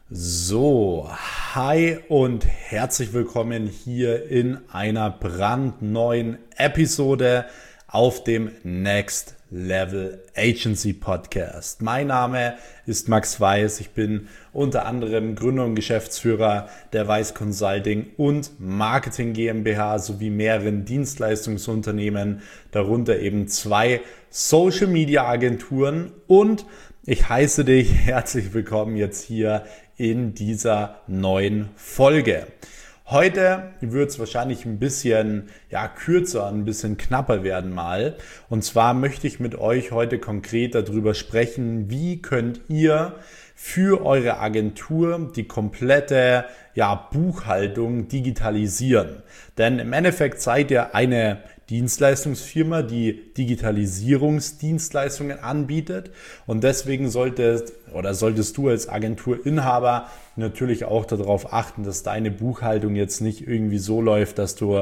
So, hi und herzlich willkommen hier in einer brandneuen Episode auf dem Next Level Agency Podcast. Mein Name ist Max Weiß. Ich bin unter anderem Gründer und Geschäftsführer der Weiß Consulting und Marketing GmbH sowie mehreren Dienstleistungsunternehmen, darunter eben 2 Social Media Agenturen, und ich heiße dich herzlich willkommen jetzt hier in dieser neuen Folge. Heute wird es wahrscheinlich ein bisschen kürzer, ein bisschen knapper werden mal. Und zwar möchte ich mit euch heute konkret darüber sprechen, wie könnt ihr für eure Agentur die komplette Buchhaltung digitalisieren. Denn im Endeffekt seid ihr eine Dienstleistungsfirma, die Digitalisierungsdienstleistungen anbietet, und deswegen solltest du als Agenturinhaber natürlich auch darauf achten, dass deine Buchhaltung jetzt nicht irgendwie so läuft, dass du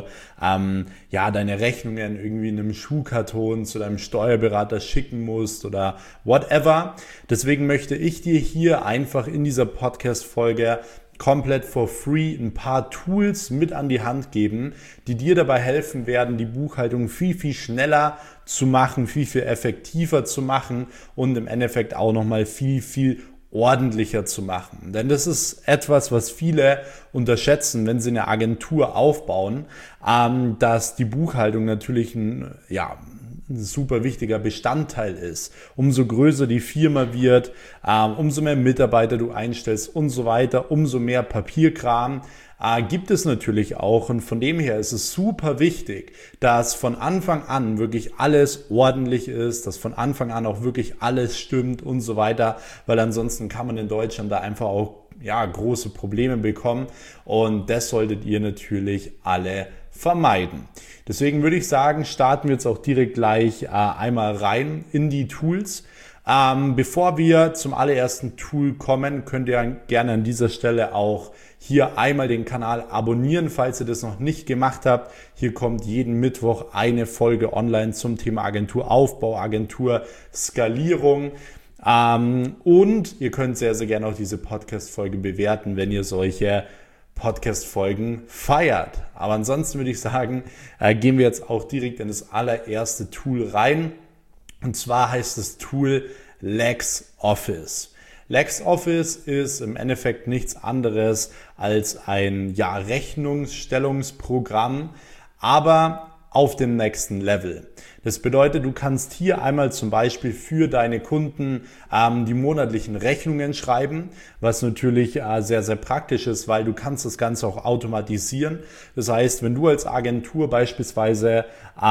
deine Rechnungen irgendwie in einem Schuhkarton zu deinem Steuerberater schicken musst oder whatever. Deswegen möchte ich dir hier einfach in dieser Podcast-Folge komplett for free ein paar Tools mit an die Hand geben, die dir dabei helfen werden, die Buchhaltung viel, viel schneller zu machen, viel, viel effektiver zu machen und im Endeffekt auch nochmal viel, viel ordentlicher zu machen. Denn das ist etwas, was viele unterschätzen, wenn sie eine Agentur aufbauen, dass die Buchhaltung natürlich ein super wichtiger Bestandteil ist. Umso größer die Firma wird, umso mehr Mitarbeiter du einstellst und so weiter, umso mehr Papierkram gibt es natürlich auch, und von dem her ist es super wichtig, dass von Anfang an wirklich alles ordentlich ist, dass von Anfang an auch wirklich alles stimmt und so weiter, weil ansonsten kann man in Deutschland da einfach auch große Probleme bekommen, und das solltet ihr natürlich alle vermeiden. Deswegen würde ich sagen, starten wir jetzt auch direkt gleich einmal rein in die Tools. Bevor wir zum allerersten Tool kommen, könnt ihr gerne an dieser Stelle auch hier einmal den Kanal abonnieren, falls ihr das noch nicht gemacht habt. Hier kommt jeden Mittwoch eine Folge online zum Thema Agenturaufbau, Agenturskalierung. Und ihr könnt sehr, sehr gerne auch diese Podcast-Folge bewerten, wenn ihr solche Podcast-Folgen feiert. Aber ansonsten würde ich sagen, gehen wir jetzt auch direkt in das allererste Tool rein. Und zwar heißt das Tool LexOffice. LexOffice ist im Endeffekt nichts anderes als ein Rechnungsstellungsprogramm, aber auf dem nächsten Level. Das bedeutet, du kannst hier einmal zum Beispiel für deine Kunden die monatlichen Rechnungen schreiben, was natürlich sehr, sehr praktisch ist, weil du kannst das Ganze auch automatisieren. Das heißt, wenn du als Agentur beispielsweise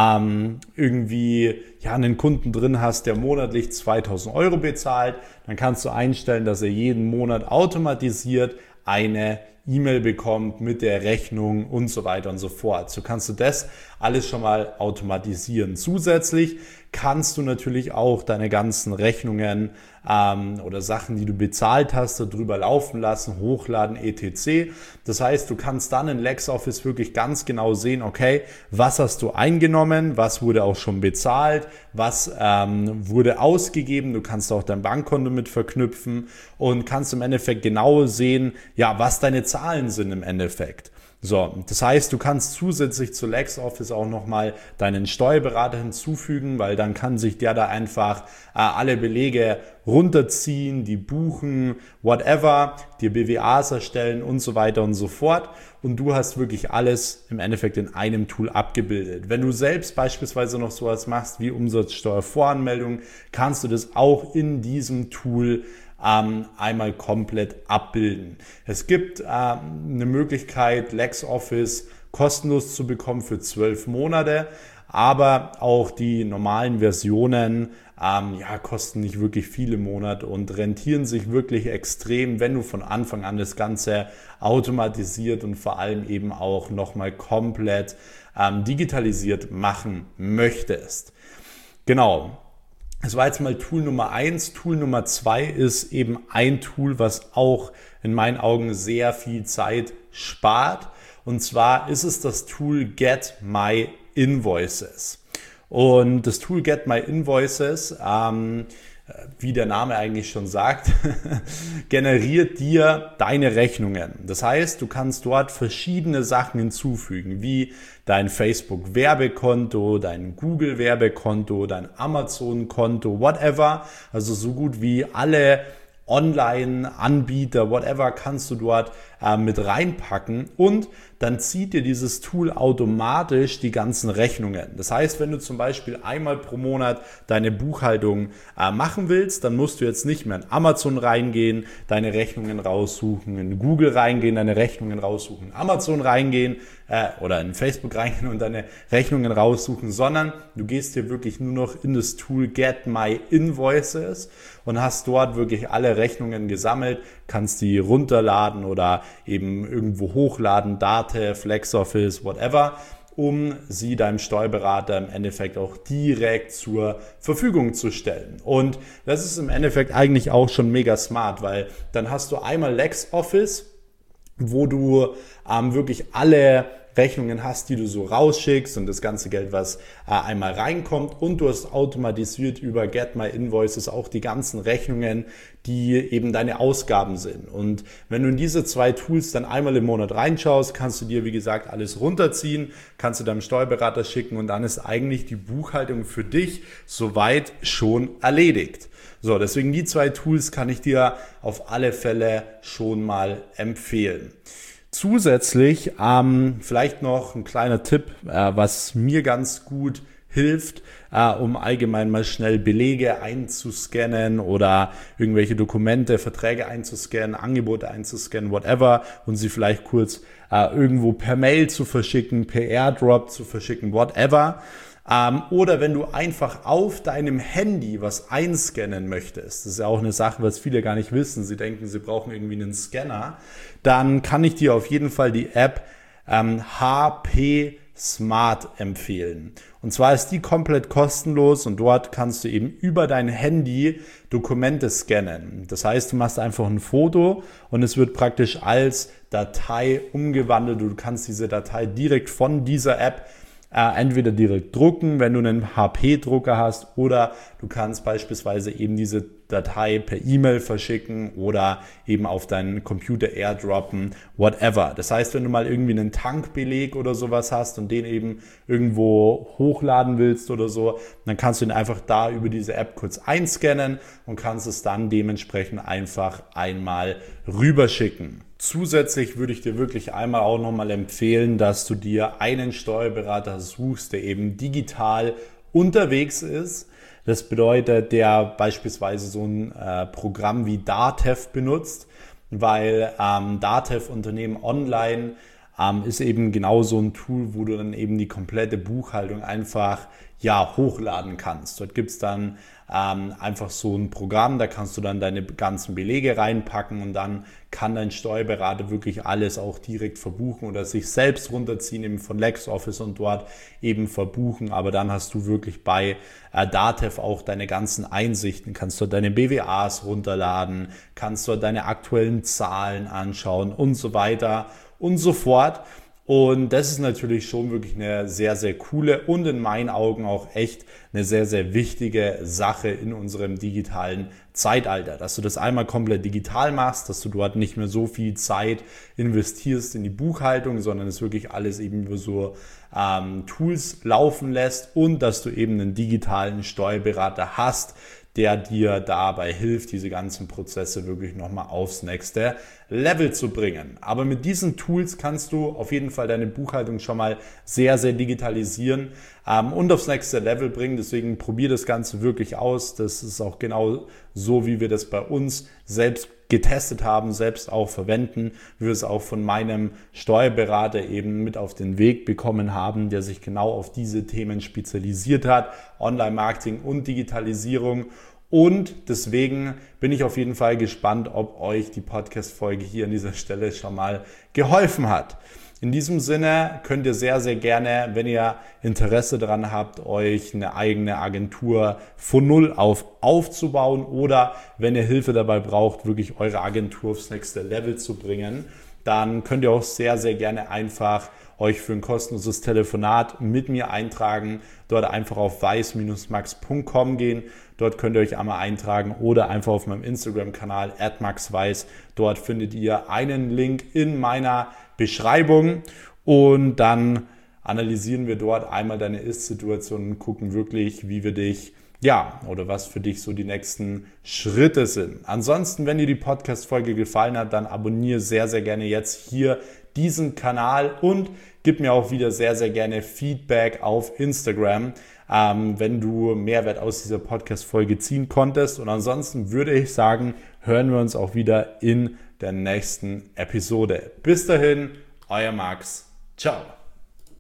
irgendwie einen Kunden drin hast, der monatlich 2.000 € bezahlt, dann kannst du einstellen, dass er jeden Monat automatisiert eine E-Mail bekommt mit der Rechnung und so weiter und so fort. So kannst du das alles schon mal automatisieren. Zusätzlich kannst du natürlich auch deine ganzen Rechnungen oder Sachen, die du bezahlt hast, darüber laufen lassen, hochladen, etc. Das heißt, du kannst dann in LexOffice wirklich ganz genau sehen, okay, was hast du eingenommen, was wurde auch schon bezahlt, was wurde ausgegeben. Du kannst auch dein Bankkonto mit verknüpfen und kannst im Endeffekt genau sehen, was deine Zahlen sind im Endeffekt. So, das heißt, du kannst zusätzlich zu LexOffice auch nochmal deinen Steuerberater hinzufügen, weil dann kann sich der da einfach alle Belege runterziehen, die buchen, whatever, dir BWAs erstellen und so weiter und so fort. Und du hast wirklich alles im Endeffekt in einem Tool abgebildet. Wenn du selbst beispielsweise noch sowas machst wie Umsatzsteuervoranmeldung, kannst du das auch in diesem Tool einmal komplett abbilden. Es gibt eine Möglichkeit, LexOffice kostenlos zu bekommen für 12 Monate, aber auch die normalen Versionen kosten nicht wirklich viele Monate und rentieren sich wirklich extrem, wenn du von Anfang an das Ganze automatisiert und vor allem eben auch nochmal komplett digitalisiert machen möchtest. Genau. Das war jetzt mal Tool Nummer 1. Tool Nummer 2 ist eben ein Tool, was auch in meinen Augen sehr viel Zeit spart. Und zwar ist es das Tool Get My Invoices. Und das Tool Get My Invoices wie der Name eigentlich schon sagt, generiert dir deine Rechnungen. Das heißt, du kannst dort verschiedene Sachen hinzufügen, wie dein Facebook-Werbekonto, dein Google-Werbekonto, dein Amazon-Konto, whatever. Also so gut wie alle Online-Anbieter, whatever, kannst du dort mit reinpacken und dann zieht dir dieses Tool automatisch die ganzen Rechnungen. Das heißt, wenn du zum Beispiel einmal pro Monat deine Buchhaltung machen willst, dann musst du jetzt nicht mehr in Amazon reingehen, deine Rechnungen raussuchen, in Google reingehen, deine Rechnungen raussuchen, Amazon reingehen oder in Facebook reingehen und deine Rechnungen raussuchen, sondern du gehst dir wirklich nur noch in das Tool Get My Invoices und hast dort wirklich alle Rechnungen gesammelt, kannst die runterladen oder eben irgendwo hochladen, Datev, LexOffice, whatever, um sie deinem Steuerberater im Endeffekt auch direkt zur Verfügung zu stellen. Und das ist im Endeffekt eigentlich auch schon mega smart, weil dann hast du einmal LexOffice, wo du wirklich alle Rechnungen hast, die du so rausschickst und das ganze Geld, was einmal reinkommt, und du hast automatisiert über Get My Invoices auch die ganzen Rechnungen, die eben deine Ausgaben sind. Und wenn du in diese zwei Tools dann einmal im Monat reinschaust, kannst du dir, wie gesagt, alles runterziehen, kannst du deinem Steuerberater schicken und dann ist eigentlich die Buchhaltung für dich soweit schon erledigt. So, deswegen die zwei Tools kann ich dir auf alle Fälle schon mal empfehlen. Zusätzlich vielleicht noch ein kleiner Tipp, was mir ganz gut hilft, um allgemein mal schnell Belege einzuscannen oder irgendwelche Dokumente, Verträge einzuscannen, Angebote einzuscannen, whatever, und sie vielleicht kurz irgendwo per Mail zu verschicken, per Airdrop zu verschicken, whatever. Oder wenn du einfach auf deinem Handy was einscannen möchtest, das ist ja auch eine Sache, was viele gar nicht wissen, sie denken, sie brauchen irgendwie einen Scanner, dann kann ich dir auf jeden Fall die App HP Smart empfehlen. Und zwar ist die komplett kostenlos und dort kannst du eben über dein Handy Dokumente scannen. Das heißt, du machst einfach ein Foto und es wird praktisch als Datei umgewandelt. Du kannst diese Datei direkt von dieser App entweder direkt drucken, wenn du einen HP-Drucker hast, oder du kannst beispielsweise eben diese Datei per E-Mail verschicken oder eben auf deinen Computer airdroppen, whatever. Das heißt, wenn du mal irgendwie einen Tankbeleg oder sowas hast und den eben irgendwo hochladen willst oder so, dann kannst du ihn einfach da über diese App kurz einscannen und kannst es dann dementsprechend einfach einmal rüberschicken. Zusätzlich würde ich dir wirklich einmal auch nochmal empfehlen, dass du dir einen Steuerberater suchst, der eben digital unterwegs ist. Das bedeutet, der beispielsweise so ein Programm wie Datev benutzt, weil Datev Unternehmen Online ist eben genau so ein Tool, wo du dann eben die komplette Buchhaltung einfach hochladen kannst. Dort gibt es dann einfach so ein Programm, da kannst du dann deine ganzen Belege reinpacken und dann kann dein Steuerberater wirklich alles auch direkt verbuchen oder sich selbst runterziehen eben von LexOffice und dort eben verbuchen. Aber dann hast du wirklich bei Datev auch deine ganzen Einsichten, kannst dort deine BWAs runterladen, kannst dort deine aktuellen Zahlen anschauen und so weiter und so fort. Und das ist natürlich schon wirklich eine sehr, sehr coole und in meinen Augen auch echt eine sehr, sehr wichtige Sache in unserem digitalen Zeitalter. Dass du das einmal komplett digital machst, dass du dort nicht mehr so viel Zeit investierst in die Buchhaltung, sondern es wirklich alles eben über so Tools laufen lässt und dass du eben einen digitalen Steuerberater hast, der dir dabei hilft, diese ganzen Prozesse wirklich nochmal aufs nächste Level zu bringen. Aber mit diesen Tools kannst du auf jeden Fall deine Buchhaltung schon mal sehr, sehr digitalisieren und aufs nächste Level bringen. Deswegen probier das Ganze wirklich aus. Das ist auch genau so, wie wir das bei uns selbst getestet haben, selbst auch verwenden, wie wir es auch von meinem Steuerberater eben mit auf den Weg bekommen haben, der sich genau auf diese Themen spezialisiert hat, Online-Marketing und Digitalisierung. Und deswegen bin ich auf jeden Fall gespannt, ob euch die Podcast-Folge hier an dieser Stelle schon mal geholfen hat. In diesem Sinne könnt ihr sehr, sehr gerne, wenn ihr Interesse daran habt, euch eine eigene Agentur von null auf aufzubauen oder wenn ihr Hilfe dabei braucht, wirklich eure Agentur aufs nächste Level zu bringen, dann könnt ihr auch sehr, sehr gerne einfach euch für ein kostenloses Telefonat mit mir eintragen. Dort einfach auf weiß-max.com gehen. Dort könnt ihr euch einmal eintragen oder einfach auf meinem Instagram-Kanal @maxweiss. Dort findet ihr einen Link in meiner Beschreibung und dann analysieren wir dort einmal deine Ist-Situation und gucken wirklich, wie wir dich, oder was für dich so die nächsten Schritte sind. Ansonsten, wenn dir die Podcast-Folge gefallen hat, dann abonniere sehr, sehr gerne jetzt hier diesen Kanal und gib mir auch wieder sehr, sehr gerne Feedback auf Instagram, wenn du Mehrwert aus dieser Podcast-Folge ziehen konntest. Und ansonsten würde ich sagen, hören wir uns auch wieder in der nächsten Episode. Bis dahin, euer Max. Ciao.